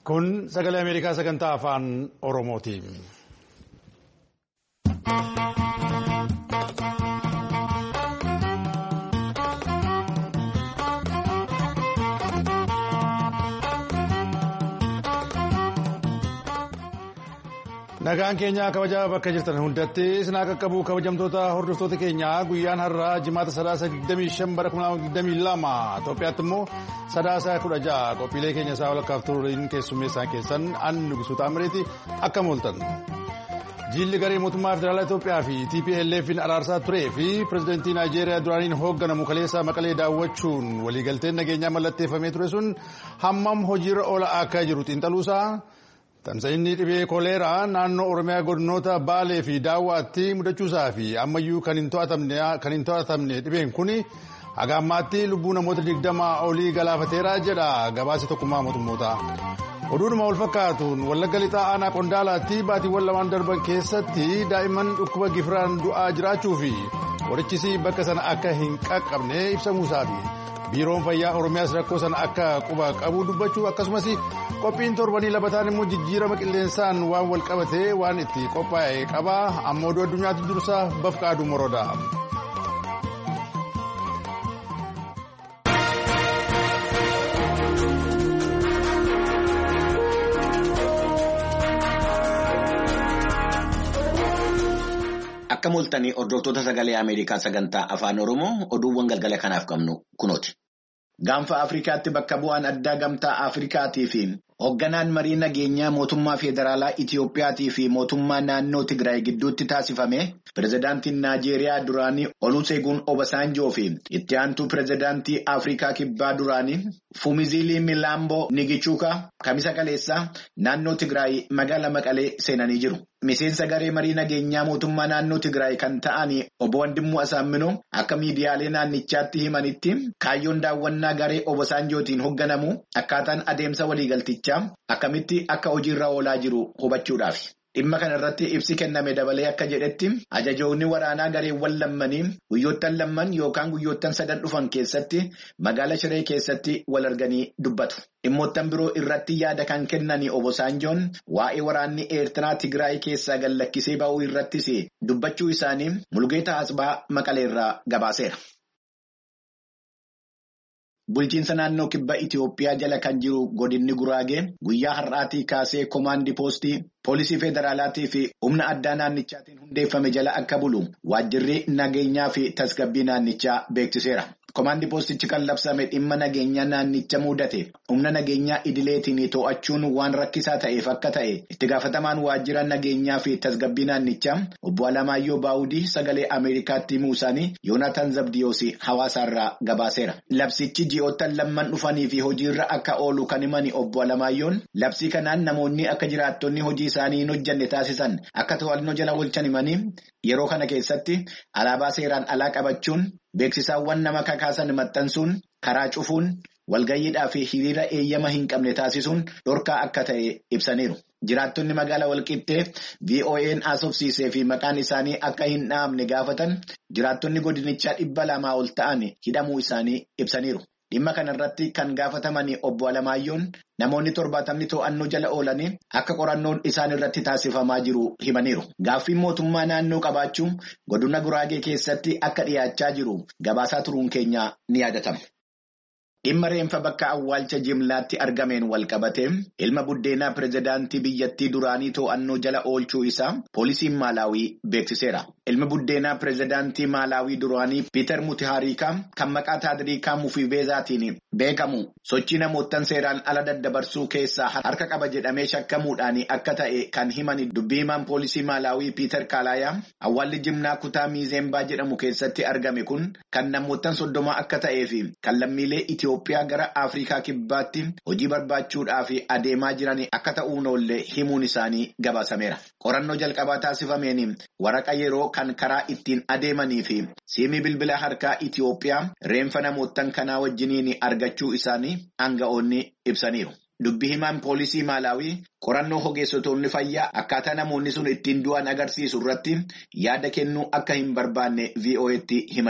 Kun sagalee Ameerikaa sagantaa afaan Oromooti. Nagaan keenya kabajaa bakka jirtan hundatti isinaa qaqqabu kabajamtoota hordoftoota keenyaa guyyaan har'aa jimaata 25/2022 Itoophiyaatti immoo 16 qophiilee keenya isaa walakkaaf turuun keessummeessaa keessan Nugusu Taamireeti akka mooltan. Jilli garee mootummaa federaalaa Itoophiyaa fi TPLF'n araarsaa turee fi pirezidaantii Naayijeeriyaa duraaniin hoogganamu kaleessa Maqalee daawwachuun waliigalteen nageenyaa mallatteeffamee ture sun hammam hojiirra oola akka jiru xiinxaluusaa. Tamsa'inni dhibee koleeraa naannoo Oromiyaa godinoota Baalee fi Daawwaatti mudachuusaa fi ammayyuu kan hin to'atamne dhibeen kun haga ammaatti lubbuu namoota 20 olii galaafateera jedha gabaasa tokkummaa mootummoota. Oduudhuma wal fakkaatuun Wallagga Lixaa aanaa Qondaalaatti baatiiwwan lamaan darban keessatti daa'imman dhukkuba gifiraan du'aa jiraachuu fi qorichisi bakka sana akka hin qaqqabne ibsamuusaafi. Biiroon fayyaa Oromiyaas rakkoo sana akka quba qabu dubbachuu akkasumas qophiin torbanii labataan immoo jijjiirama qilleensaan waan wal qabatee waan itti qophaa'e qaba. Amma oduu addunyaatti dursa Bafqaaduu Moroodha. Akka mooltanii hordoftoota sagalee Ameerikaa sagantaa afaan Oromoo oduuwwan galgala kanaaf qabnu kunooti. Gaanfa Afrikaatti bakka bu'aan addaa gamtaa Afrikaatii fi hoogganaan marii nageenyaa mootummaa federaalaa Itiyoophiyaatii fi mootummaa naannoo Tigraay gidduutti taasifame pirezidaantiin Naayijeeriyaa duraanii Olusegun Obasanjoo fi itti aantuu pirezidaantii Afrikaa kibbaa duraanii Fumizilii Milaamboo Nigichuukaa kamisa kaleessaa naannoo Tigraay magaalaa Maqalee seenanii jiru. Miseensa garee marii nageenyaa mootummaa naannoo Tigraay kan ta'an obbo Wandimmuu Asaamminoo akka miidiyaalee naannichaatti himanitti kaayyoon daawwannaa garee Obasanjootiin hoogganamu akkaataan adeemsa waliigaltichaa akkamitti akka hojiirra oolaa jiru hubachuudhaaf. Dhimma kana irratti ibsi kenname dabalee akka jedhetti ajajoonni waraanaa gareewwan lammanii guyyoottan lamman yookaan guyyoottan sadan dhufan keessatti magaala Shiree keessatti wal arganii dubbatu. Dhimmoottan biroo irratti yaada kan kennanii Obasanjoon waa'ee waraanni Eertiraa Tigraay keessaa gallakkisee ba'uu irrattis dubbachuu isaanii Mulgeetaa Asbaa Maqaleerraa gabaaseera. Bulchiinsa naannoo kibba Itiyoophiyaa jala kan jiru godinni Guraagee guyyaa har'aatii kaasee koomaandii poostii poolisii federaalaatii fi humna addaa naannichaatiin hundeeffame jala akka bulu waajjirri nageenyaa fi tasgabbii naannichaa beeksiseera. Koomaandii poostichi kan labsame dhimma nageenyaa naannicha mudate humna nageenyaa idileetiin to'achuun waan rakkisaa ta'eef akka ta'e itti gaafatamaan waajjira nageenyaa fi tasgabbii naannichaa obbo Alamaayyoo Baawudii sagalee Ameerikaatti himuu isaanii Yoonaatan Zabdiyoos hawaasaarraa gabaaseera. Labsichi ji'oottan lamman dhufanii fi hojiirra akka oolu kan himani obbo Alamaayyoon labsii kanaan namoonni akka jiraattonni hojii isaanii hin hojjanne taasisan akka to'annoo jala oolchan himanii yeroo kana keessatti alaabaa seeraan alaa qabachuun beeksisaawwan nama kakaasan maxxansuun karaa cufuun walgayyiidhaa fi hiriira eeyyama hin qabne taasisuun dhorkaa akka ta'e ibsaniiru. Jiraattonni magaalaa Walqixxee VOA'n haasofsiisee fi maqaan isaanii akka hin dhahamne gaafatan jiraattonni godinichaa 200 ol ta'an hidhamuu isaanii ibsaniiru. Dhimma kanarratti kan gaafataman obbo Alamaayyoon namoonni 70 to'annoo jala oolanii akka qorannoon isaan irratti taasifamaa jiru himaniiru. Gaaffiin mootummaa naannoo qabaachuu godina Guraagee keessatti akka dhiyaachaa jiru gabaasaa turuun keenya ni yaadatama. Dhimma reenfa bakka awwaalcha jimlaatti argameen wal qabate ilma buddeenaa pirezidaantii biyyattii duraanii to'annoo jala oolchuu isaa poolisiin Maalaawii beeksiseera. Ilma buddeenaa pirezidaantii Maalaawii duraanii Piiter Mutahaarikaa kan maqaa Taadiriikaa Mufibeezaatiin beekamu sochii namoottan seeraan ala daddabarsuu keessaa harka qaba jedhamee shakkamuudhaan akka ta'e kan himan dubbii himaan poolisii Maalaawii Piiter Kaalaayaa awwaalli jimlaa kutaa Miizeembaa jedhamu keessatti argame kun kan namoottan 30 akka ta'ee fi kan lammiilee Itoophiyaa gara Afrikaa kibbaatti hojii barbaachuudhaaf adeemaa jiran akka ta'uun oollee himuun isaanii gabaasameera. Qorannoo jalqabaa taasifameen waraqa yeroo kan karaa ittiin adeemanii fi siimii bilbila harkaa Itoophiyaa reenfa namoottan kanaa wajjiniin argachuu isaanii aanga'oonni ibsaniiru. Dubbii himaan poolisii Maalaawii qorannoo ogeessitoonni fayyaa akkaataa namoonni sun ittiin du'an agarsiisu irratti yaada kennuu akka hin barbaanne VOA'tti himaniiru.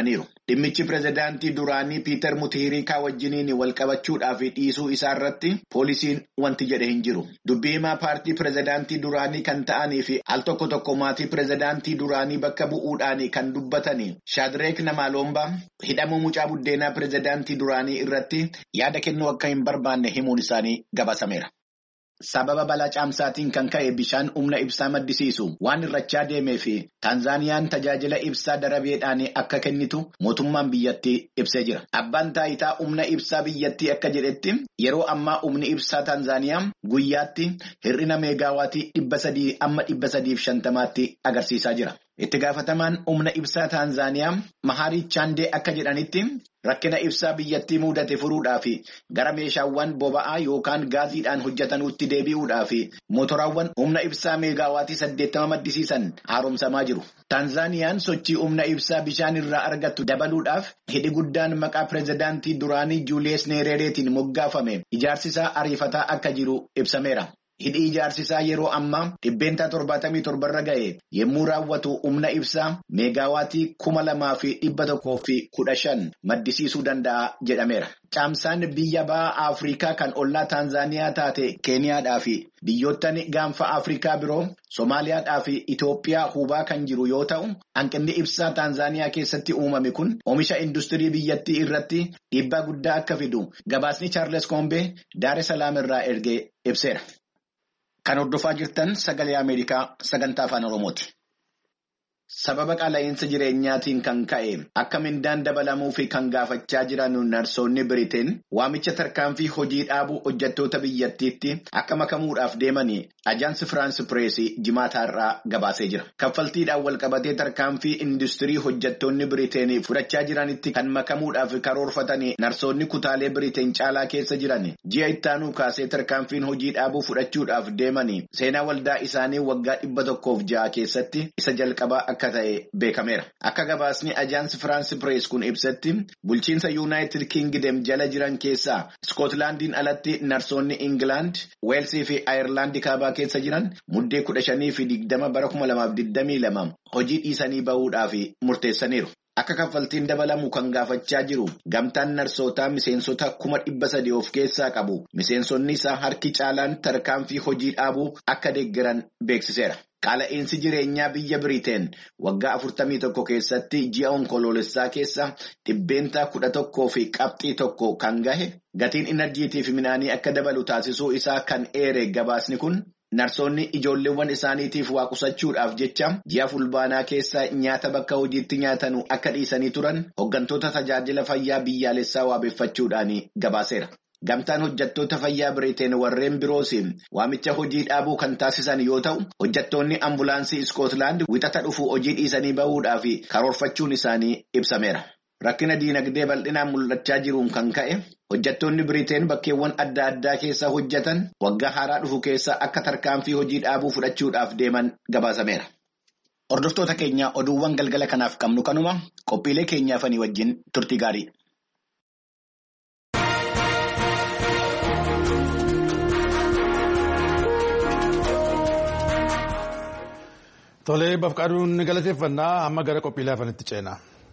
Dhimmichi pirezidaantii duraanii Piiter Mutaharikaa wajjiniin wal qabachuudhaaf dhiisuu isaa irratti poolisiin wanti jedhe hin jiru. Dubbii himaa paartii pirezidaantii duraanii kan ta'anii fi al tokko maatii pirezidaantii duraanii bakka bu'uudhaan kan dubbatanii Shaadireek Namaalomba hidhamuu mucaa buddeenaa pirezidaantii duraanii irratti yaada kennuu akka hin barbaanne himuun isaanii gabaasameera. Sababa balaa caamsaatiin kan ka'e bishaan humna ibsaa maddisiisu waan irrachaa deemee fi Taanzaaniyaan tajaajila ibsaa darabeedhaan akka kennitu mootummaan biyyattii ibsee jira. Abbaan taayitaa humna ibsaa biyyattii akka jedhetti yeroo ammaa humni ibsaa Taanzaaniyaa guyyaatti hir'ina meegaawaatii 300 amma 350tti agarsiisaa jira. Itti gaafatamaan humna ibsaa Taanzaaniyaa Maharii Chaandee akka jedhanitti rakkina ibsaa biyyattii mudate furuudhaaf gara meeshaawwan boba'aa yookaan gaaziidhaan hojjetanuutti deebi'uudhaaf mootoraawwan humna ibsaa meegaawaatii 80 maddisiisan haaromsamaa jiru. Taanzaaniyaan sochii humna ibsaa bishaan irraa argattu dabaluudhaaf hidhi guddaan maqaa pirezidaantii duraanii Juuliyees Neerereetiin moggaafame ijaarsisaa ariifataa akka jiru ibsameera. Hidhi ijaarsisaa yeroo ammaa 77 irra ga'e yommuu raawwatu humna ibsaa meegaawaatii 2115 maddisiisuu danda'a jedhameera. Caamsaan biyya baha Afrikaa kan ollaa Taanzaaniyaa taate Keeniyaadhaa fi biyyoottan gaanfa Afrikaa biroo Somaaliyaadhaa fi Itoophiyaa hubaa kan jiru yoo ta'u, hanqinni ibsaa Taanzaaniyaa keessatti uumame kun oomisha industirii biyyattii irratti dhiibbaa guddaa akka fidu gabaasni Chaarles Koombee Daar es Salaam irraa ergee ibseera. Kan hordofaa jirtan sagalee Ameerikaa sagantaa afaan Oromooti. Sababa qaala'insa jireenyaatiin kan ka'e akka mindaan dabalamuu fi kan gaafachaa jiran narsoonni Biriteen waamicha tarkaanfii hojii dhaabuu hojjettoota biyyattiitti akka makamuudhaaf deemanii Ajaansi Firaansi Pireesii jimaataarraa gabaasee jira. Kaffaltiidhaan walqabatee tarkaanfii industirii hojjettoonni Biriteen fudhachaa jiranitti kan makamuudhaaf karoorfatanii narsoonni kutaalee Biriteen caalaa keessa jiran ji'a ittaanuu kaasee tarkaanfiin hojii dhaabuu fudhachuudhaaf deemanii seenaa waldaa isaanii waggaa 106 keessatti isa jalqabaa akka ta'e beekameera. Akka gabaasni Ajaansi Firaansi Pirees kun ibsetti bulchiinsa Yuunaayitid Kingdom jala jiran keessaa Iskootlaandiin alatti narsoonni Ingilaand, Weelsii fi Ayirlaandi kaabaa keessa jiran muddee 15 fi 20 bara 2022 hojii dhiisanii bahuudhaaf murteessaniiru. Akka kaffaltiin dabalamu kan gaafachaa jiru gamtaan narsootaa miseensota 300,000 of keessaa qabu. Miseensonni isaa harki caalaan tarkaanfii hojii dhaabuu akka deeggaran beeksiseera. Qaala'insi jireenyaa biyya Biriteen waggaa 41 keessatti ji'a onkoloolessaa keessa 11% fi qabxii 1 kan gahe gatiin inarjiitii fi midhaanii akka dabalu taasisuu isaa kan eere gabaasni kun. Narsoonni ijoolleewwan isaaniitiif waa qusachuudhaaf jecha ji'a fulbaanaa keessa nyaata bakka hojiitti nyaatanu akka dhiisanii turan hooggantoota tajaajila fayyaa biyyaalessaa waabeffachuudhaan gabaaseera. Gamtaan hojjettoota fayyaa Biriteen warreen biroos waamicha hojii dhaabuu kan taasisan yoo ta'u, hojjettoonni ambulaansii Iskootlaand wixata dhufu hojii dhiisanii bahuudhaaf karoorfachuun isaanii ibsameera. Rakkina diinagdee bal'inaan mul'achaa jiruun kan ka'e hojjettoonni Biriteen bakkeewwan adda addaa keessa hojjetan waggaa haaraa dhufu keessa akka tarkaanfii hojii dhaabuu fudhachuudhaaf deeman gabaasameera. Hordoftoota keenya oduuwwan galgala kanaaf qabnu kanuma qophiilee keenyaafanii wajjin turtii gaarii. Tolee bafqaaduun galateeffannaa amma gara qophiilee hafanitti ceena.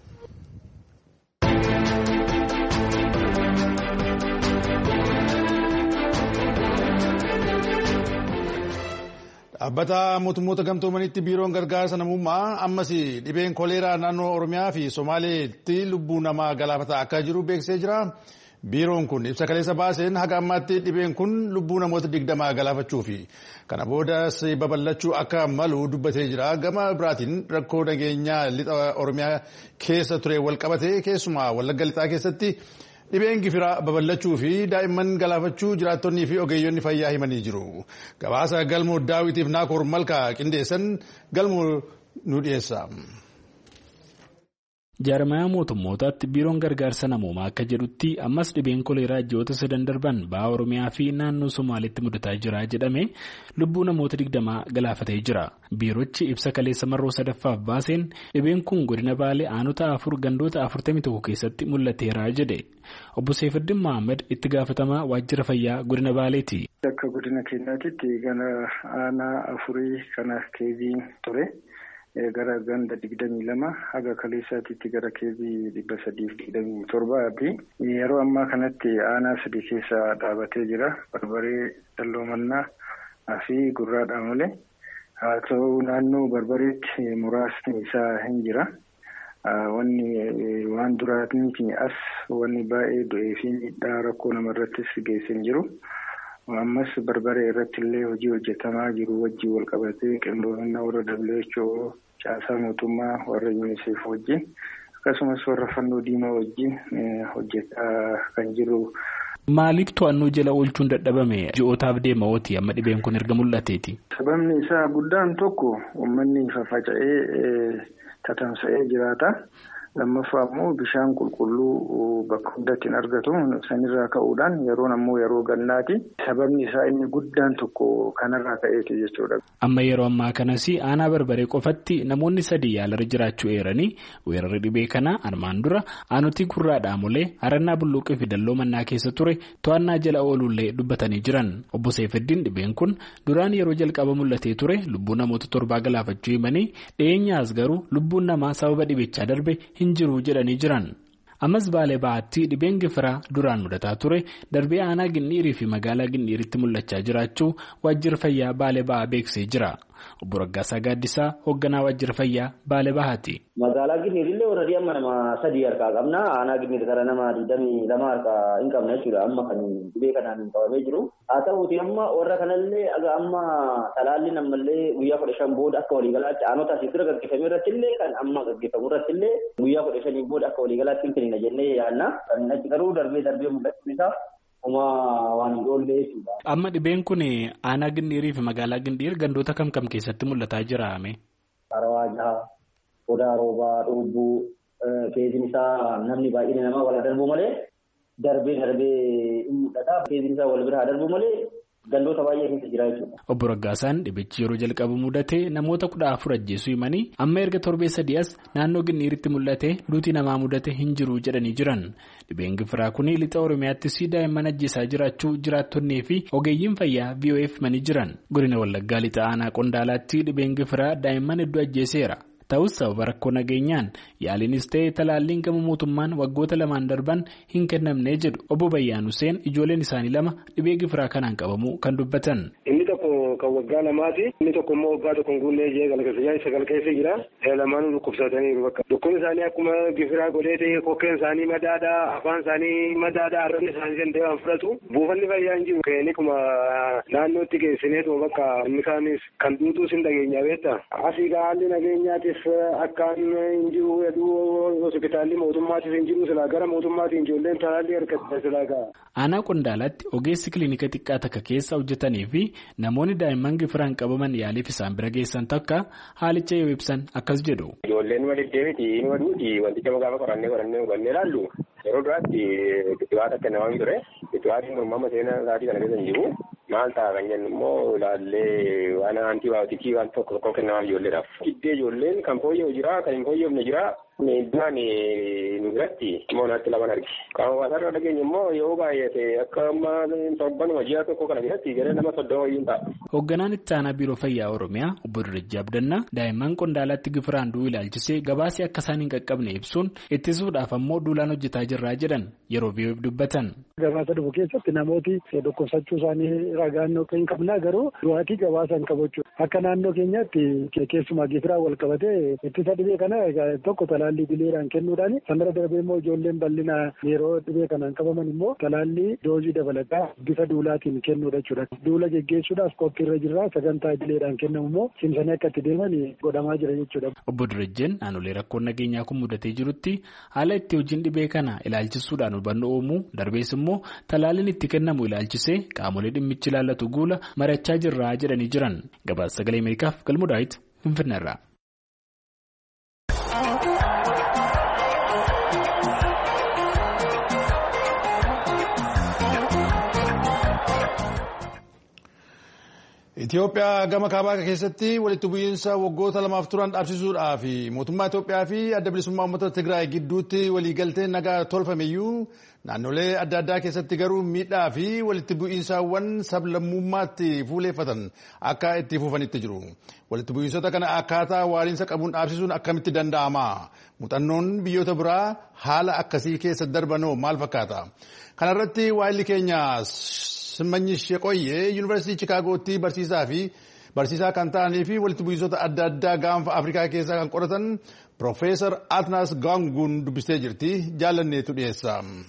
Dhaabbata mootummoota gamtoomanitti biiroon gargaarsa namummaa ammas dhibeen koleeraa naannoo Oromiyaa fi Somaaleetti lubbuu namaa galaafataa akka jiru beeksisee jira. Biiroon kun ibsa kaleessa baaseen haga ammaatti dhibeen kun lubbuu namoota 20 galaafachuu fi kana boodas babal'achuu akka malu dubbatee jira. Gama biraatiin rakkoo nageenyaa lixa Oromiyaa keessa ture walqabatee keessumaa Wallagga lixaa keessatti dhibeen gifiraa babal'achuu fi daa'imman galaafachuu jiraattonnii fi ogeeyyonni fayyaa himanii jiru. Gabaasa galmoo daawitiif naakoor malkaa qindeessan galmoo nu dhiyeessa. Jaarmayaa mootummootaatti biiroon gargaarsa namoomaa akka jedhutti ammas dhibeen koleeraa ji'oota 3 darban baha Oromiyaa fi naannoo Somaaliitti mudataa jira jedhame lubbuu namoota 20 galaafatee jira. Biirochi ibsa kaleessa marroo sadaffaaf baaseen dhibeen kun godina Baalee aanota 4 gandoota 41 keessatti mul'ateera jedhe. Obbo Seefiddin Mohaammed itti gaafatamaa waajjira fayyaa godina Baaleeti. Akka godina keenyaatti gana aanaa 4 kanaaf keeziin ture. gara ganda 22 haga kaleessaatti gara keezii 327 yeroo ammaa kanatti aanaa 3 keessa dhaabatee jira. Barbaree dalloomannaa fi gurraa dhaamolee haa ta'u naannoo barbareetti muraasni isaa hin jira. Wanni waan duraatiin as wanni baay'ee du'ee fi miidhaa rakkoo namarrattis geessan jiru. Ammas barbaree irratti illee hojii hojjetamaa jiru wajjin wal qabatee qindoomina warra WHO caasaa mootummaa warra UNICEF wajjin akkasumas warra fannoo diimaa wajjin hojjetaa kan jiru. Maaliif to'annoo jala oolchuun dadhabame ji'ootaaf deema ooti amma dhibeen kun erga mul'ateeti? Sababni isaa guddaan tokko uummanni faffaca'ee tatamsa'ee jiraata. Lammaffaa immoo bishaan qulqulluu bakka hundatti hin argatu. Sanirraa ka'uudhaan yeroo gannaati. Sababni isaa inni guddaan tokko kanarraa ka'eeti jechuudha. Amma yeroo ammaa kanas aanaa barbaree qofatti namoonni 3 yaalarra jiraachuu eeranii weerarri dhibee kana armaan dura aanutii gurraa dhaamolee harannaa bulluuqii fi dalloomannaa keessa ture to'annaa jala oolullee dubbatanii jiran. Obbo Seefeddiin dhibeen kun duraan yeroo jalqaba mul'atee ture lubbuu namoota 7 galaafachuu himanii dhiyeenyaas garuu lubbuun namaa sababa dhibichaa darbe hin jiru jedhanii jiran. Ammas Baalee Bahaatti dhibeen gifiraa duraan mudataa ture darbee aanaa Ginniirii fi magaalaa Ginniiritti mul'achaa jiraachuu waajjira fayyaa Baalee Bahaa beeksisee jira. Obbo Raggaasaa Gaaddisaa hoogganaa waajjira fayyaa Baalee Bahaati. Magaalaa Ginniirillee warra amma nama 3 harkaa qabna. Aanaa Ginniirii kana nama 22 harkaa hin qabna jechuudha. Amma kan dhibee kanaan qabamee jiru. Haa ta'uuti amma warra kanallee amma talaalliin ammallee guyyaa 15 booda akka waliigalaatti aanota asii dura gaggeeffame irrattillee kan amma gaggeeffamu irrattillee guyyaa 15 booda akka waliigalaatti hin kenna jennee yaadna. Kan achi garuu darbee mul'achuun isaa waan ijoollee jechuudha. Amma dhibeen kun aanaa Ginniirii fi magaalaa Ginniir gandoota kam keessatti mul'ataa jira? Harawaa Jahaa, Odaa Roobaa, Dhubbuu keeziin isaa namni baay'een namaa wal darbuu malee darbee hin mul'ata. Keeziin isaa wal biraa darbuu malee gandoota baay'ee keessa jira jechuudha. Obbo Raggaasaan dhibichi yeroo jalqabu mudate namoota 14 ajjeesuu himanii amma erga torbee 3 as naannoo Ginniiritti mul'ate duuti namaa mudate hin jiru jedhanii jiran. Dhibeen gifiraa kun lixa Oromiyaattis daa'imman ajjeesaa jiraachuu jiraattonnii fi ogeeyyiin fayyaa VOF himanii jiran. Godina Wallaggaa lixa aanaa Qondaalaatti dhibeen gifiraa daa'imman hedduu ajjeeseera. Ta'us sababa rakkoo nageenyaan yaaliinis ta'ee talaalliin gama mootummaan waggoota 2 darban hin kennamne jedhu Obbo Bayyaan Huseen ijoolleen isaanii 2 dhibee gifiraa kanaan qabamuu kan dubbatan. Inni tokko kan waggaa 2ti inni tokko immoo waggaa 1 guunnee sagal keessa jira. Lamaanuu dhukkubsataniiru bakka. Dhukkubni isaanii akkuma gifiraa godhee ta'e kokkeen isaanii madaadhaa afaan isaanii madaadhaa arrabni isaanii danda'an fudhatu. Buufanni fayyaa hin jiru. Kilinikuma naannootti geessineetuma bakka inni kaanis kan duutuus hin dhageenya beektaa. Asii haalli nageenyaati. Akkaan hin jiru hospitaalli mootummaatis hin jiru silaa gara mootummaatiin ijoolleen talaallii argatan silaa ga'a. Aanaa Qondaalaatti ogeessi kilinika xiqqaa takka keessa hojjetanii fi namoonni daa'imman gifiraan qabaman yaaliif isaan bira geessan takka haalicha yoo ibsan akkas jedhu. Ijoolleen waliin deemiti inni waduuti wanticha gaafa qorannee hubannee ilaallu yeroo duraatti kittibaata kennamanii ture kittibaatiin uumama seenaa isaatii kana keessa hin jiru. Maal ta'a kan jennu immoo ilaallee waan antibaayootikii waan tokko kennamaa ijoolleedhaaf. Giddee ijoolleen kan fooyya'u jira kan hin fooyya'amne jira. Meeshaan nu biratti immoo naatti lamaan argi. Qaama waasaarra dhageenya immoo yoo baay'ate akka ammaa torbanuma ji'a tokko kana biratti gara nama 30 wayyiin ta'a. Hoogganaan itti aanaa biiroo fayyaa Oromiyaa Obbo Dirrijii Abdannaa daa'imman Qondaalaatti gifiraan du'uu ilaalchisee gabaasii akka isaan hin qaqqabne ibsuun ittisuudhaaf ammoo duulaan hojjetaa jirraa jedhan yeroo VOF dubbatan. Gabaasa dhufu keessatti namooti dhukkubsachuu isaanii ragaan hin qabnaa garuu du'aatii gabaasa hin qabu jechuudha. Akka naannoo keenyaatti keessumaa gifiraan wal qabatee ittisa dhibee kana tokko talaallii bileedhaan kennuudhaan sanarra darbee immoo ijoolleen bal'ina yeroo dhibee kanaan qabaman immoo talaallii doozii dabalataa bifa duulaatiin kennuudha jechuudha. Duula geggeessuudhaaf qophiirra jirra sagantaa bileedhaan kennamu immoo cimsanii akka itti deeman godhamaa jira jechuudha. Obbo Dirrijeen naannolee rakkoon nageenyaa kun mudatee jirutti haala itti hojiin dhibee kana ilaalchisuudhaan hubannoo uumuu darbees immoo talaalliin itti kennamu ilaalchisee qaamolee dhimmichi ilaallatu guula marachaa jirraa jedhanii jiran. Gabaasa Sagalee Ameerikaaf Galmuu Daawit Finfinneerraa. Itoophiyaa gama kaabaa keessatti walitti bu'iinsa waggoota 2 turan dhaabsisuudhaaf mootummaa Itoophiyaa fi adda bilisummaa uummata Tigraay gidduutti waliigaltee nagaa tolfameyyuu naannolee adda addaa keessatti garuu miidhaa fi walitti bu'iinsaawwan sablammummaatti fuuleeffatan akka itti fufanitti jiru. Walitti bu'iinsota kana akkaataa waaliinsa qabuun dhaabsisuun akkamitti danda'ama? Muuxannoon biyyoota biraa haala akkasii keessa darbanoo maal fakkaata? Kanarratti waa'illi keenya Simmanyish Qoyyee Yuunivarsiitii Chicaagootti barsiisaa kan ta'anii fi walitti bu'iinsa adda addaa gaanfa Afrikaa keessaa kan qoratan Profeesar Atnas Gaanguun dubbistee jirti. Jaalanneetu dhiyeessa.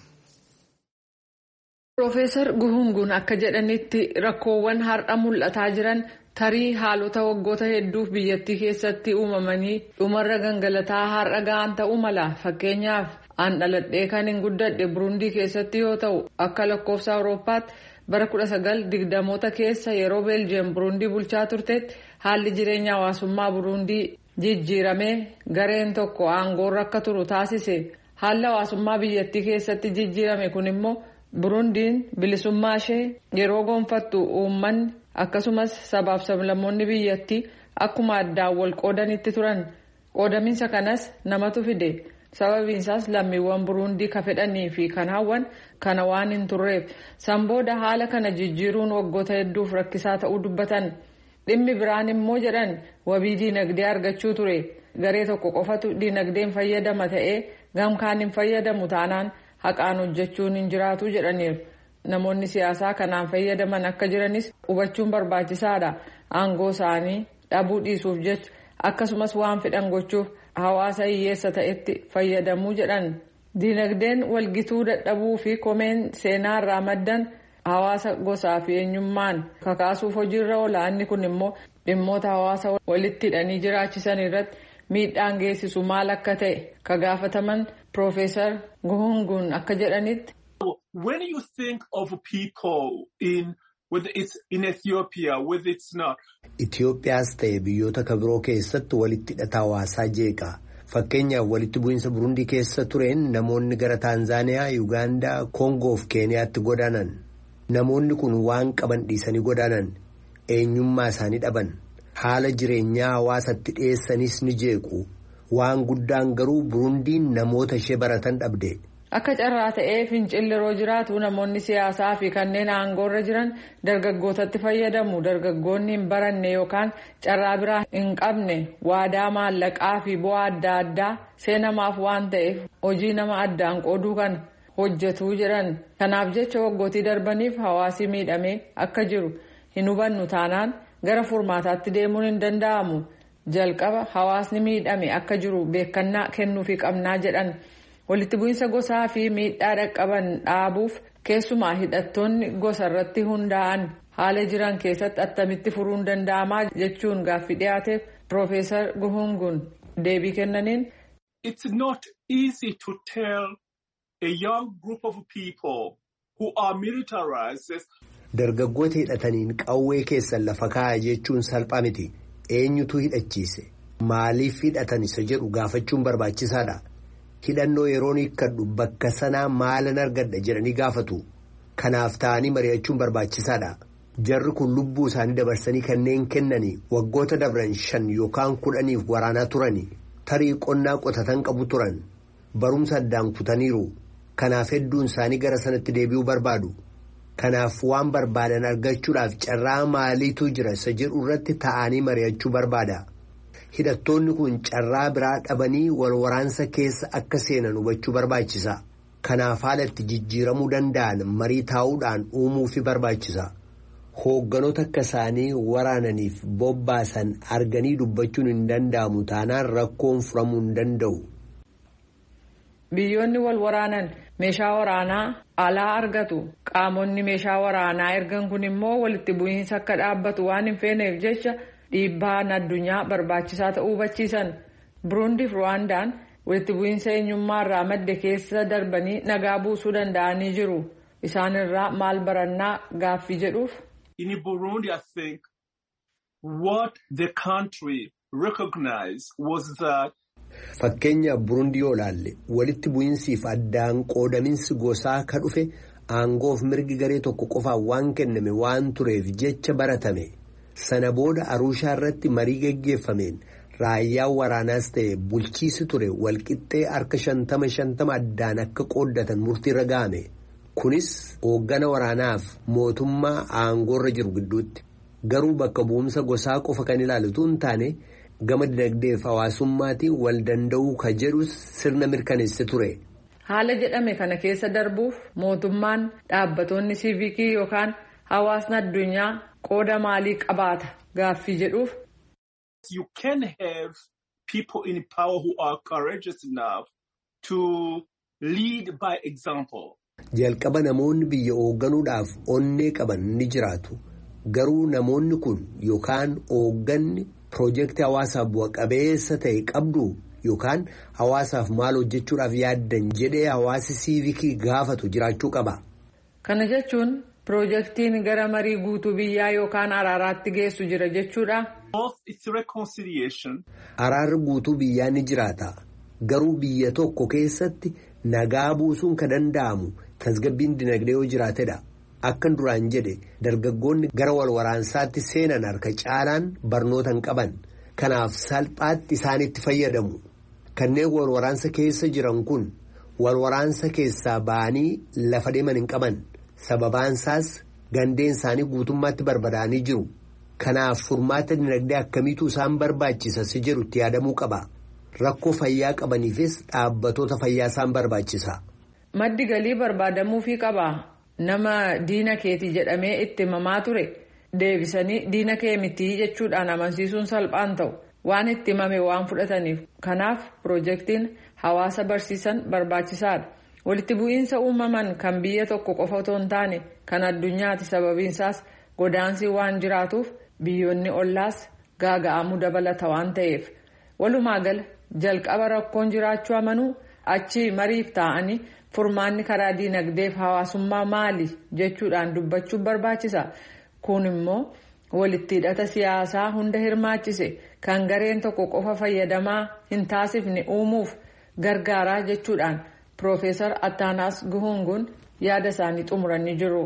Profeesar Guhunguun akka jedhanitti rakkoowwan har'a mul'ataa jiran tarii haalota waggoota hedduuf biyyattii keessatti uumamanii dhumarra gangalataa har'a ga'an ta'uu mala. Fakkeenyaaf an dhaladhee kan hin guddadhe Burundii keessatti yoo ta'u akka lakkoofsa Awurooppaatti bara 1920moota keessa yeroo Beeljiyeem Burundii bulchaa turtetti haalli jireenya hawaasummaa Burundii jijjiiramee gareen tokko aangoorra akka turu taasise. Haalli hawaasummaa biyyattii keessatti jijjiirame kun immoo Burundiin bilisummaa ishee yeroo gonfattu uummanni akkasumas sabaaf sablammoonni biyyattii akkuma addaan wal qoodanitti turan. Qoodaminsa kanas namatu fide. Sababiinsaas lammiiwwan Burundii ka fedhanii fi kan hawwan kana waan hin turreef sanbooda haala kana jijjiiruun waggoota hedduuf rakkisaa ta'uu dubbatan. Dhimmi biraan immoo jedhan wabii diinagdee argachuu ture. Garee tokko qofatu diinagdeen fayyadama ta'ee gamkaan hin fayyadamu taanaan haqaan hojjechuun hin jiraatu jedhaniiru. Namoonni siyaasaa kanaan fayyadaman akka jiranis hubachuun barbaachisaadha. Aangoo isaanii dhabuu dhiisuuf jecha akkasumas waan fedhan gochuuf hawaasa hiyyeessa ta'etti fayyadamuu jedhan. Diinagdeen walgituu dadhabuu fi komeen seenaa irraa maddan hawaasa gosaa fi eenyummaan kakaasuuf hojiirra oola. Inni kun immoo dhimmoota hawaasa walitti hidhanii jiraachisan irratti miidhaan geessisu maal akka ta'e ka gaafataman Profeesar Guhunguun akka jedhanitti. When you think of people whether it's in Ethiopia, whether it's not. Itoophiyaas ta'e biyyoota kabiroo keessatti walitti hidhata hawaasaa jeeqa. Fakkeenyaaf walitti bu'iinsa Burundii keessa tureen namoonni gara Taanzaaniyaa, Yuugaandaa, Koongoo fi Keeniyaatti godaanan. Namoonni kun waan qaban dhiisanii godaanan. Eenyummaa isaanii dhaban. Haala jireenyaa hawaasatti dhiyeessanis ni jeequ. Waan guddaan garuu Burundiin namoota ishee baratan dhabde. Akka carraa ta'ee fincilli yeroo jiraatu namoonni siyaasaa fi kanneen aangoorra jiran dargaggootatti fayyadamu. Dargaggoonni hin baranne yookaan carraa biraa hin qabne waadaa maallaqaa fi bu'aa adda addaa seenamaaf waan ta'eef hojii nama addaan qooduu kana hojjetuu jedhan. Kanaaf jecha waggootii darbaniif hawaasi miidhamee akka jiru hin hubannu taanaan gara furmaataatti deemuun hin danda'amu. Jalqaba hawaasni miidhame akka jiru beekannaa kennuufii qabnaa jedhan. Walitti bu'iinsa gosaa fi miidhaa dhaqqaban dhaabuuf keessumaa hidhattoonni gosa irratti hundaa'an haala jiran keessatti attamitti furuun danda'amaa jechuun gaaffii dhiyaateef Profeesar Guhunguun deebii kennaniin. It's not easy to tell a young group of people who are militarized. Dargaggoota hidhataniin qawwee keessan lafa kaa'aa jechuun salphaa miti. Eenyutu hidhachiise? Maaliif hidhatan isa jedhu gaafachuun barbaachisaadha. Hidhannoo yeroon hiikkadhu bakka sanaa maalan argadha jedhanii gaafatu. Kanaaf ta'anii mari'achuun barbaachisaadha. Jarri kun lubbuu isaanii dabarsanii kanneen kennanii waggoota dabran 5 yookaan 10 waraanaa turani. Tarii qonnaa qotatan qabu turan. Barumsa addaan kutaniiru. Kanaaf hedduun isaanii gara sanatti deebi'uu barbaadu. Kanaaf waan barbaadan argachuudhaaf carraa maaliitu jira isa jedhu irratti ta'anii mari'achuu barbaada. Hidhattoonni kun carraa biraa dhabanii wal waraansa keessa akka seenan hubachuu barbaachisa. Kanaaf haala itti jijjiiramuu danda'an marii taa'uudhaan uumuufi barbaachisa. Hoogganoota akka isaanii waraananiif bobbaasan arganii dubbachuun hin danda'amu taanaan rakkoon furamuu hin danda'u. Biyyoonni wal waraanan meeshaa waraanaa alaa argatu. Qaamonni meeshaa waraanaa ergan kun immoo walitti bu'iinsa akka dhaabbatu waan hin feeneef jecha dhiibbaan addunyaa barbaachisaa ta'uu hubachiisan. Burundii fi Ruwaandaan walitti bu'iinsa eenyummaa irraa madde keessa darbanii nagaa buusuu danda'anii jiru. Isaan irraa maal barannaa gaaffii jedhuuf. In Burundi, I think what the country recognized was that. Fakkeenya Burundii yoo ilaalle walitti bu'iinsiif addaan qoodaminsi gosaa ka dhufe aangoof mirgi garee tokko qofaan waan kenname waan tureef jecha baratame. sana booda Arushaa irratti marii geggeeffameen raayyaan waraanaas ta'e bulchiisi ture walqixxee harka 50-50 addaan akka qooddatan murtiirra ga'ame. Kunis hooggana waraanaaf mootummaa aangoorra jiru gidduutti. Garuu bakka bu'umsa gosaa qofa kan ilaalutu hin taane gama dinagdeef hawaasummaatiin wal danda'uu ka jedhus sirna mirkaneesse ture. Haala jedhame kana keessa darbuuf mootummaan dhaabbattoonni siivikii yookaan hawaasni addunyaa qooda maalii qabaata gaaffii jedhuuf. You can have people in power who are courageous enough to lead by example. Jalqaba namoonni biyya hoogganuudhaaf onnee qaban ni jiraatu. Garuu namoonni kun yookaan hoogganni piroojeektii hawaasaaf bu'a qabeessa ta'e qabdu yookaan hawaasaaf maal hojjechuudhaaf yaaddan jedhee hawaasi siivikii gaafatu jiraachuu qaba. Kana jechuun piroojeektiin gara marii guutuu biyyaa yookaan araaraatti geessu jira jechuudha. Araarri guutuu biyyaa ni jiraata. Garuu biyya tokko keessatti nagaa buusuun kan danda'amu tasgabbiin dinagdee yoo jiraatedha. Akkan duraan jedhe dargaggoonni gara wal waraansaatti seenan harka caalaan barnoota hin qaban. Kanaaf salphaatti isaanitti fayyadamu. Kanneen wal waraansa keessa jiran kun wal waraansa keessaa ba'anii lafa deeman hin qaban. Sababaansaas gandeen isaanii guutummaatti barbadaa'anii jiru. Kanaaf furmaata dinagdee akkamiitu isaan barbaachisa si jedhu itti yaadamuu qaba. Rakkoo fayyaa qabaniifis dhaabbattoota fayyaa isaan barbaachisa. Maddi galii barbaadamuufii qaba. Nama diina keetii jedhamee itti himamaa ture deebisanii diina kee mitii jechuudhaan amansiisuun salphaan ta'u waan itti himame waan fudhataniif. Kanaaf piroojeektiin hawaasa barsiisan barbaachisaadha. Walitti bu'iinsa uumaman kan biyya tokko qofa otoo hin taane kan addunyaati. Sababiinsaas godaansi waan jiraatuuf biyyoonni ollaas gaaga'amuu dabalata waan ta'eef. Walumaa gala jalqaba rakkoon jiraachuu amanuu achi mariif taa'anii furmaanni karaa diinagdeef hawaasummaa maali jechuudhaan dubbachuun barbaachisa. Kun immoo walitti hidhata siyaasaa hunda hirmaachise kan gareen tokko qofa fayyadamaa hin taasifne uumuuf gargaaraa jechuudhaan Piroofeesar Attaanas Guhunguun yaada isaanii xumuranii jiru.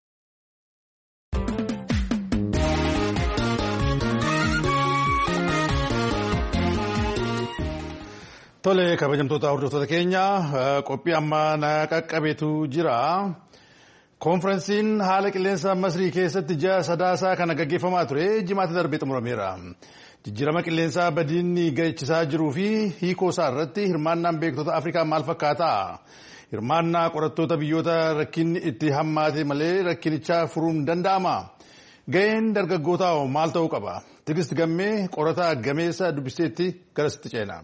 Tole kabajamtoota hordoftoota keenya qophii ammaa na qaqqabeetu jira. Koonfiransiin haala qilleensa Masrii keessatti ji'a sadaasaa kana gaggeeffamaa ture jimaata darbee xumurameera. Jijjiirama qilleensaa badiinni gachisaa jiruu fi hiikoo isaa irratti hirmaannaan beektota Afrikaa maal fakkaata? Hirmaannaa qorattoota biyyoota rakkinni itti hammaate malee rakkinicha furuun danda'ama? Ga'een dargaggootaa maal ta'uu qaba? Tigist Gammee qorataa gameessa dubbisteetti garasitti ceena.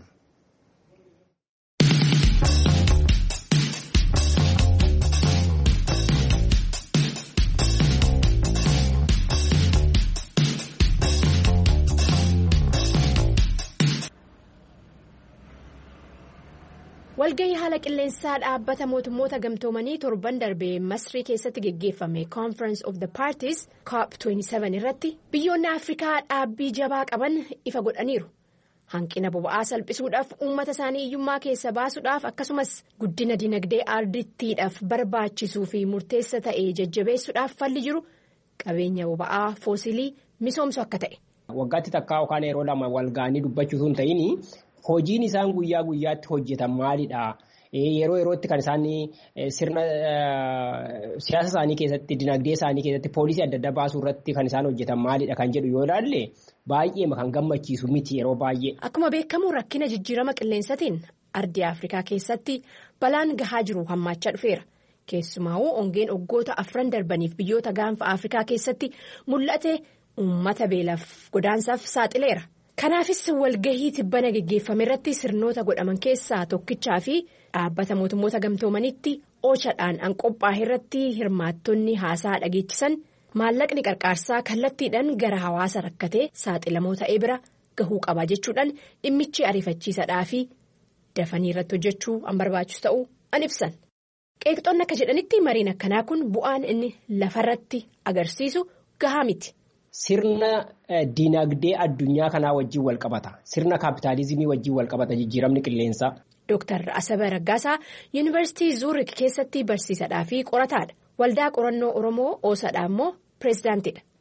Walgahii haala qilleensaa dhaabbata mootummoota gamtoomanii torban darbee Masrii keessatti geggeeffame Conference of the Parties COP27 irratti biyyoonni Afrikaa dhaabbii jabaa qaban ifa godhaniiru. Hanqina boba'aa salphisuudhaaf uummata isaanii hiyyummaa keessa baasuudhaaf akkasumas guddina dinagdee ardittiidhaaf barbaachisuu fi murteessa ta'e jajjabeessuudhaaf falli jiru qabeenya boba'aa foosilii misoomsu akka ta'e. Waggaatti takkaa yookaan yeroo lama walgahanii dubbachuu hin ta'in hojiin isaan guyyaa guyyaatti hojjetan maalidha? Yeroo yerootti kan isaan sirna siyaasa isaanii keessatti dinagdee isaanii keessatti poolisii adda addaa baasuu irratti kan isaan hojjetan maalidha kan jedhu yoo ilaalle baay'ee kan gammachiisu miti yeroo baay'ee. Akkuma beekamu rakkina jijjiirama qilleensaatiin ardii Afrikaa keessatti balaan gahaa jiru hammaachaa dhufeera. Keessumaa'uu hongeen waggoota 4 darbaniif biyyoota gaanfa Afrikaa keessatti mul'ate uummata beelaaf godaansaaf saaxileera. Kanaafis walgahii tibbana geggeeffame irratti sirnoota godhaman keessaa tokkichaa fi dhaabbata mootummoota gamtoomanitti ochaadhaan qophaa'e irratti hirmaattonni haasaa dhageechisan maallaqni qarqaarsaa kallattiidhaan gara hawaasa rakkatee saaxilamoo ta'ee bira gahuu qaba jechuudhaan dhimmichi ariifachiisadhaa fi dafanii irratti hojjechuu barbaachisu ta'uu ibsan. Qeeqxoonni akka jedhanitti mariin akkanaa kun bu'aan inni lafarratti agarsiisu gahaa miti. Sirna dinagdee addunyaa kanaa wajjin wal qabata. Sirna kaapitaalizimii wajjin wal qabata jijjiiramni qilleensaa. Dr. Asaba Raggaasaa Yuunivarsiitii Zuurik keessatti barsiisadhaa fi qorataadha. Waldaa qorannoo Oromoo Oosadhaa immoo pireezidaantiidha.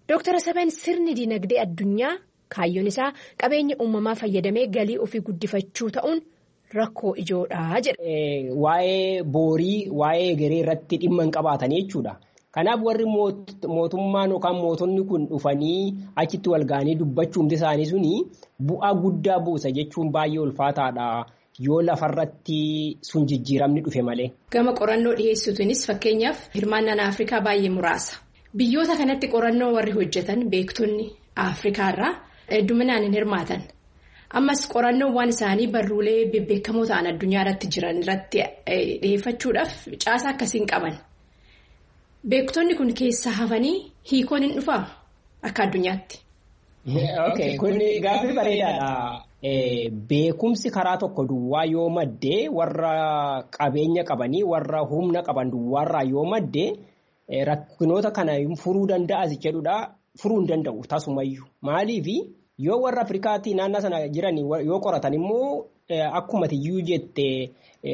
Dr. Asabeen sirni dinagdee addunyaa kaayyoon isaa qabeenya uumamaa fayyadamee galii ofii guddifachuu ta'uun rakkoo ijoodhaa jedha. Waa'ee boorii, waa'ee egeree irratti dhimma hin qabaatan jechuudha. Kanaaf warri mootummaan yookaan mootonni kun dhufanii achitti wal ga'anii dubbachuun isaanii suni bu'aa guddaa buusa jechuun baay'ee ulfaataadha yoo lafarratti sun jijjiiramni dhufe malee. Gama qorannoo dhiyeessituunis fakkeenyaaf hirmaannaan Afrikaa baay'ee muraasa. Biyyoota kanatti qorannoo warri hojjetan beektonni Afrikaa irraa hedduminaan hin hirmaatan. Ammas qorannoowwan isaanii barruulee bebbeekamoo ta'an addunyaa irratti jiran irratti dhiyeeffachuudhaaf caasaa akkasii hin qaban. Beektonni kun keessa hafanii hiikoon hin dhufaa akka addunyaatti. Kun gaaffii bareedaadha. Beekumsi karaa tokko duwwaa yoo maddee warra qabeenya qabanii warra humna qaban duwwaarraa yoo maddee rakkinoota kana furuu danda'a jedhudha. Furuu hin danda'u tasumayyuu. Maaliif yoo warra Afrikaatti naannoo sana jiran yoo qoratan immoo akkuma tiyyuu jette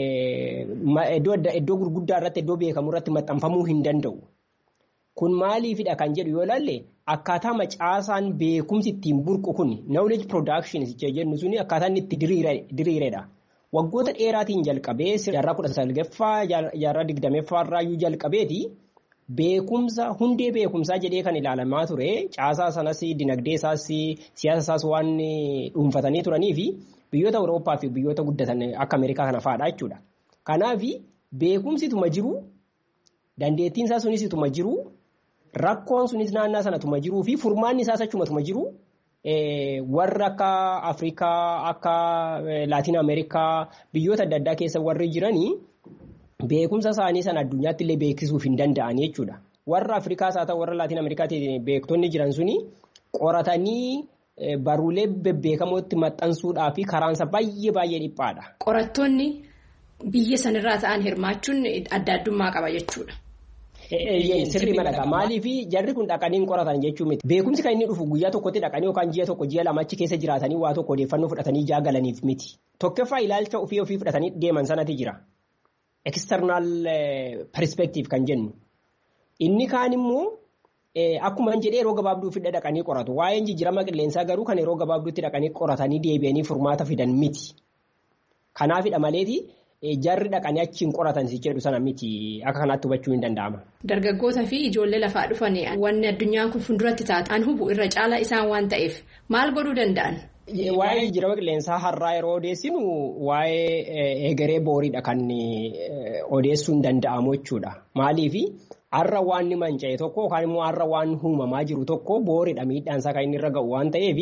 iddoo gurguddaa irratti iddoo beekamu irratti maxxanfamuu hin danda'u. Kun maaliifidha kan jedhu yoo ilaalle akkaataa macaasaan beekumsi ittiin burqu kun knowledge production jennu suni akkaataan itti diriiredha. Waggoota dheeraatiin jalqabee jaarraa 19ffaa jaarraa 20ffaa irraayyuu jalqabeeti beekumsa hundee beekumsaa jedhee kan ilaalamaa ture caasaa sanas dinagdee isaas siyaasa isaas waan dhuunfatanii turanii fi biyyoota Awurooppaa fi biyyoota guddatan akka Ameerikaa kana fa'aadha jechuudha. Kanaaf beekumsituma jiru dandeettiin isaa sunis ituma jiru rakkoon sunis naannaa sanatuma jiruu fi furmaanni isaas achumatuma jiru warra akka Afrikaa akka Laatiin Ameerikaa biyyoota adda addaa keessa warri jiranii beekumsa isaanii sana addunyaatti illee beeksisuuf hin danda'an jechuudha. Warra Afrikaas haa ta'u warra Laatiin Ameerikaatti beektonni jiran suni qoratanii baruulee bebbeekamootti maxxansuudhaa fi karaansa baay'ee dhiphaadha. Qorattoonni biyya sanarraa ta'an hirmaachuun adda addummaa qaba jechuudha. Sirrii madaqaa maaliif jarri kun dhaqanii qoratan jechuun miti. Beekumsi kan inni dhufu guyyaa tokkotti dhaqanii yookaan ji'a tokko ji'a lama achi keessa jiraatanii waa tokko odeeffannoo fudhatanii jaagalaniif miti. Tokkoffaa ilaalcha ofii fudhatanii deeman sanatti jira. External perspective kan jennu. Inni kaan immoo akkuma jedhee yeroo gabaabduutti dhaqanii qoratu. Waa'een jijjiirama qilleensaa garuu kan yeroo gabaabduutti dhaqanii qoratanii deebi'anii furmaata fidan miti. Kanaafidha maleeti jarri dhaqanii achiin qoratan si jedhu sana miti akka kanaatti hubachuu hin danda'ama. Dargaggoota fi ijoollee lafaa dhufan wanni addunyaan kun fuulduratti taatan hubu irra caala isaan waan ta'eef maal godhuu danda'an? Waa'ee jijjiirama qilleensaa har'aa yeroo odeessinu waa'ee egeree booriidha kan odeessuun danda'amu jechuudha. Maaliif har'a waan ni manca'e tokko yookaan immoo har'a waan uumamaa jiru tokko booriidha miidhaansaa kan inni irra ga'u waan ta'eef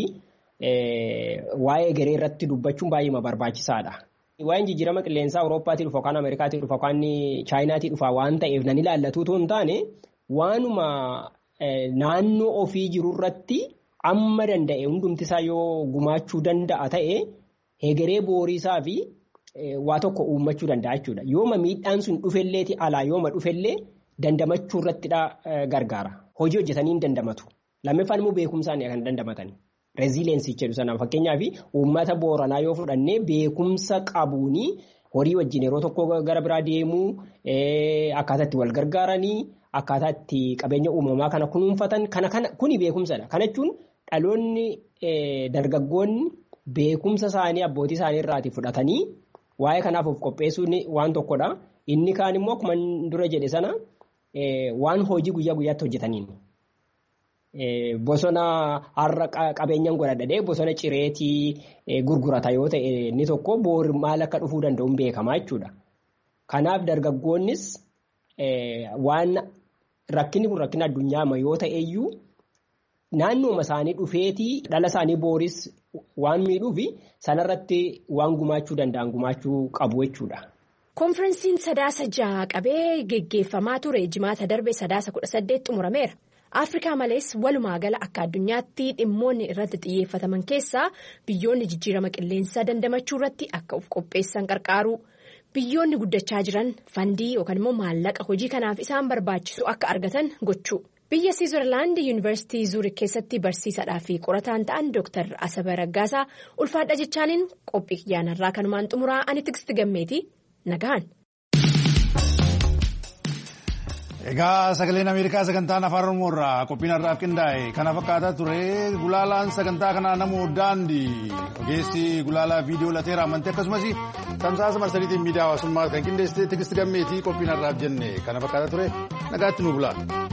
waa'ee egeree irratti dubbachuun baay'ee barbaachisaadha. Waa'een jijjiirama qilleensaa Awurooppaatii dhufa yookaan Ameerikaatii dhufa yookaan Chaayinaatii dhufa waan ta'eef nan ilaallatu otoo hin taane waanuma naannoo ofii jiru irratti amma danda'e hundumti isaa yoo gumaachuu danda'a ta'e egeree booriisaa fi waa tokko uummachuu danda'a jechuudha. Yooma miidhaan sun dhufelleeti alaa yooma dhufellee dandamachuu irratti gargaara. Hojii hojjetanii hin dandamatu. Lammaffaan immoo beekumsaan kan dandamatan. Reezileensi jedhu sanaan fakkeenyaaf uummata booranaa yoo fudhannee beekumsa qabuuni horii wajjin yeroo tokko gara biraa deemuu akkaataa itti wal gargaaranii akkaataa itti qabeenya uumamaa kana kunuunfatan kuni beekumsadha. Kana jechuun dhaloonni dargaggoonni beekumsa isaanii abbootii isaanii irraatii fudhatanii waa'ee kanaaf of qopheessuun waan tokkodha. Inni kaan immoo akkuma dura jedhe sana waan hojii guyyaa guyyaatti hojjetaniin. Bosona har'a qabeenyaan godhadhadhee bosona cireetii gurgurata yoo ta'e inni tokko boori maal akka dhufuu danda'uun beekamaa jechuudha. Kanaaf dargaggoonnis waan rakkinni kun rakkina addunyaa yoo ta'eyyuu naannooma isaanii dhufeetii dhala isaanii booris waan miidhuufi sanarratti waan gumaachuu danda'an gumaachuu qabu jechuudha. Konferensiin sadaasa 6 qabee geggeeffamaa ture jimaata darbe sadaasa 18 xumurameera. Afrikaa malees walumaa gala akka addunyaatti dhimmoonni irratti xiyyeeffataman keessaa biyyoonni jijjiirama qilleensaa dandamachuu irratti akka of qopheessan qarqaaru biyyoonni guddachaa jiran fandii yookaan immoo maallaqa hojii kanaaf isaan barbaachisu akka argatan gochuu. Biyya Siizerlaand Yuunivarsiitii Zuurik keessatti barsiisadhaa fi qorataan ta'an Dr. Asaba Raggaasaa ulfaadha jechaaniin qophii kiyyaanarraa kanumaan xumuraa ani Tigisti Gammeetii nagaan. Egaa sagaleen Ameerikaa sagantaan afaan Oromoo irraa qophiin har'aaf qindaa'e kana fakkaataa ture gulaalaan sagantaa kanaa namoo daandii ogeessi gulaalaa viidiyoo lateera amantee akkasumas tamsaasa marsariitiin miidiyaa hawaasummaa kan qindeessite Tigisti Gammeetii qophiin har'aaf jenne kana fakkaataa ture nagaatti nu bulaa.